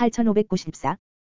8594.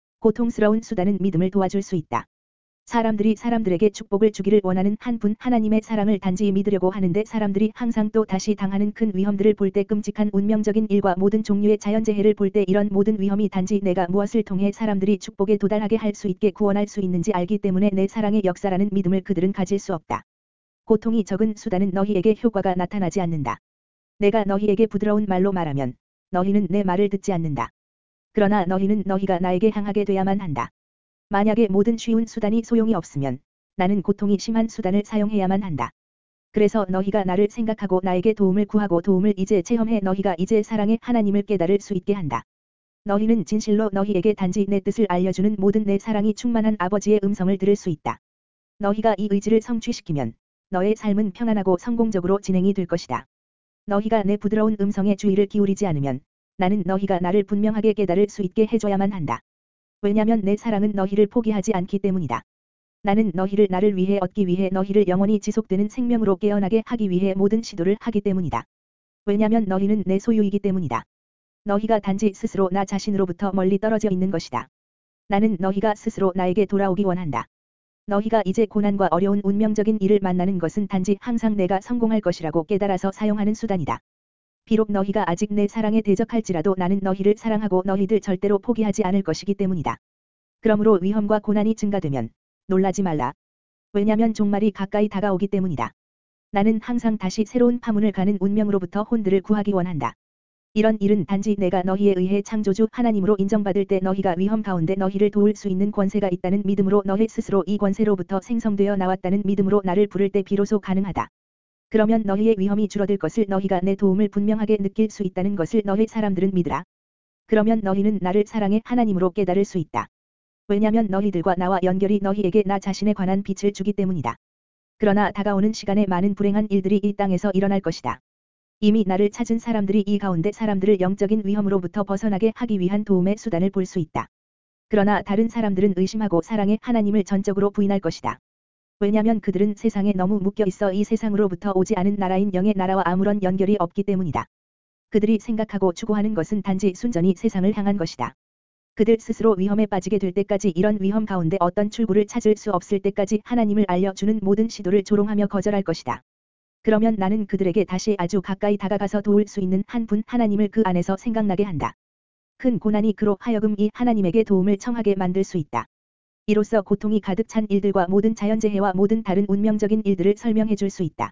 고통스러운 수단은 믿음을 도와줄 수 있다. 사람들이 사람들에게 축복을 주기를 원하는 한 분 하나님의 사랑을 단지 믿으려고 하는데 사람들이 항상 또 다시 당하는 큰 위험들을 볼 때 끔찍한 운명적인 일과 모든 종류의 자연재해를 볼 때 이런 모든 위험이 단지 내가 무엇을 통해 사람들이 축복에 도달하게 할 수 있게 구원할 수 있는지 알기 때문에 내 사랑의 역사라는 믿음을 그들은 가질 수 없다. 고통이 적은 수단은 너희에게 효과가 나타나지 않는다. 내가 너희에게 부드러운 말로 말하면 너희는 내 말을 듣지 않는다. 그러나 너희는 너희가 나에게 향하게 돼야만 한다. 만약에 모든 쉬운 수단이 소용이 없으면 나는 고통이 심한 수단을 사용해야만 한다. 그래서 너희가 나를 생각하고 나에게 도움을 구하고 도움을 이제 체험해 너희가 이제 사랑의 하나님을 깨달을 수 있게 한다. 너희는 진실로 너희에게 단지 내 뜻을 알려주는 모든 내 사랑이 충만한 아버지의 음성을 들을 수 있다. 너희가 이 의지를 성취시키면 너의 삶은 평안하고 성공적으로 진행이 될 것이다. 너희가 내 부드러운 음성에 주의를 기울이지 않으면 나는 너희가 나를 분명하게 깨달을 수 있게 해줘야만 한다. 왜냐면 내 사랑은 너희를 포기하지 않기 때문이다. 나는 너희를 나를 위해 얻기 위해 너희를 영원히 지속되는 생명으로 깨어나게 하기 위해 모든 시도를 하기 때문이다. 왜냐면 너희는 내 소유이기 때문이다. 너희가 단지 스스로 나 자신으로부터 멀리 떨어져 있는 것이다. 나는 너희가 스스로 나에게 돌아오기 원한다. 너희가 이제 고난과 어려운 운명적인 일을 만나는 것은 단지 항상 내가 성공할 것이라고 깨달아서 사용하는 수단이다. 비록 너희가 아직 내 사랑에 대적할지라도 나는 너희를 사랑하고 너희들 절대로 포기하지 않을 것이기 때문이다. 그러므로 위험과 고난이 증가되면 놀라지 말라. 왜냐면 종말이 가까이 다가오기 때문이다. 나는 항상 다시 새로운 파문을 가는 운명으로부터 혼들을 구하기 원한다. 이런 일은 단지 내가 너희에 의해 창조주 하나님으로 인정받을 때 너희가 위험 가운데 너희를 도울 수 있는 권세가 있다는 믿음으로 너희 스스로 이 권세로부터 생성되어 나왔다는 믿음으로 나를 부를 때 비로소 가능하다. 그러면 너희의 위험이 줄어들 것을 너희가 내 도움을 분명하게 느낄 수 있다는 것을 너희 사람들은 믿으라. 그러면 너희는 나를 사랑의 하나님으로 깨달을 수 있다. 왜냐면 너희들과 나와 연결이 너희에게 나 자신에 관한 빛을 주기 때문이다. 그러나 다가오는 시간에 많은 불행한 일들이 이 땅에서 일어날 것이다. 이미 나를 찾은 사람들이 이 가운데 사람들을 영적인 위험으로부터 벗어나게 하기 위한 도움의 수단을 볼 수 있다. 그러나 다른 사람들은 의심하고 사랑의 하나님을 전적으로 부인할 것이다. 왜냐면 그들은 세상에 너무 묶여 있어 이 세상으로부터 오지 않은 나라인 영의 나라와 아무런 연결이 없기 때문이다. 그들이 생각하고 추구하는 것은 단지 순전히 세상을 향한 것이다. 그들 스스로 위험에 빠지게 될 때까지 이런 위험 가운데 어떤 출구를 찾을 수 없을 때까지 하나님을 알려주는 모든 시도를 조롱하며 거절할 것이다. 그러면 나는 그들에게 다시 아주 가까이 다가가서 도울 수 있는 한 분 하나님을 그 안에서 생각나게 한다. 큰 고난이 그로 하여금 이 하나님에게 도움을 청하게 만들 수 있다. 이로써 고통이 가득 찬 일들과 모든 자연재해와 모든 다른 운명적인 일들을 설명해 줄 수 있다.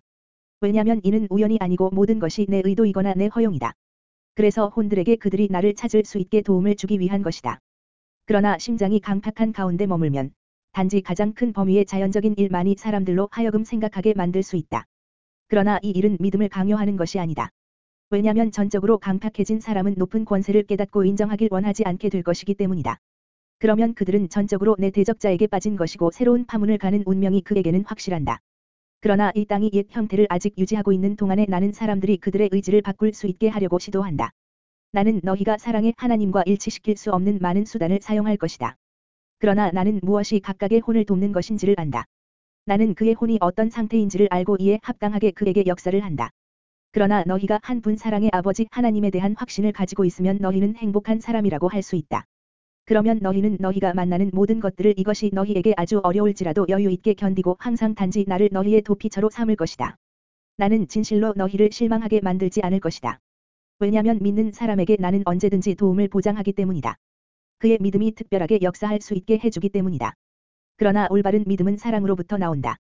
왜냐면 이는 우연이 아니고 모든 것이 내 의도이거나 내 허용이다. 그래서 혼들에게 그들이 나를 찾을 수 있게 도움을 주기 위한 것이다. 그러나 심장이 강팍한 가운데 머물면 단지 가장 큰 범위의 자연적인 일만이 사람들로 하여금 생각하게 만들 수 있다. 그러나 이 일은 믿음을 강요하는 것이 아니다. 왜냐면 전적으로 강팍해진 사람은 높은 권세를 깨닫고 인정하길 원하지 않게 될 것이기 때문이다. 그러면 그들은 전적으로 내 대적자에게 빠진 것이고 새로운 파문을 가는 운명이 그에게는 확실한다. 그러나 이 땅이 옛 형태를 아직 유지하고 있는 동안에 나는 사람들이 그들의 의지를 바꿀 수 있게 하려고 시도한다. 나는 너희가 사랑의 하나님과 일치시킬 수 없는 많은 수단을 사용할 것이다. 그러나 나는 무엇이 각각의 혼을 돕는 것인지를 안다. 나는 그의 혼이 어떤 상태인지를 알고 이에 합당하게 그에게 역사를 한다. 그러나 너희가 한 분 사랑의 아버지 하나님에 대한 확신을 가지고 있으면 너희는 행복한 사람이라고 할 수 있다. 그러면 너희는 너희가 만나는 모든 것들을 이것이 너희에게 아주 어려울지라도 여유 있게 견디고 항상 단지 나를 너희의 도피처로 삼을 것이다. 나는 진실로 너희를 실망하게 만들지 않을 것이다. 왜냐면 믿는 사람에게 나는 언제든지 도움을 보장하기 때문이다. 그의 믿음이 특별하게 역사할 수 있게 해주기 때문이다. 그러나 올바른 믿음은 사랑으로부터 나온다.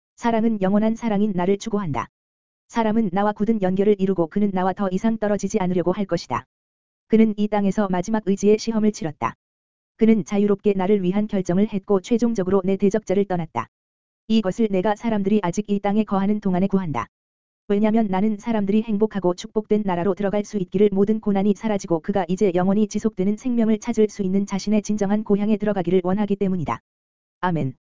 사랑은 영원한 사랑인 나를 추구한다. 사람은 나와 굳은 연결을 이루고 그는 나와 더 이상 떨어지지 않으려고 할 것이다. 그는 이 땅에서 마지막 의지의 시험을 치렀다. 그는 자유롭게 나를 위한 결정을 했고 최종적으로 내 대적자를 떠났다. 이것을 내가 사람들이 아직 이 땅에 거하는 동안에 구한다. 왜냐면 나는 사람들이 행복하고 축복된 나라로 들어갈 수 있기를 모든 고난이 사라지고 그가 이제 영원히 지속되는 생명을 찾을 수 있는 자신의 진정한 고향에 들어가기를 원하기 때문이다. 아멘.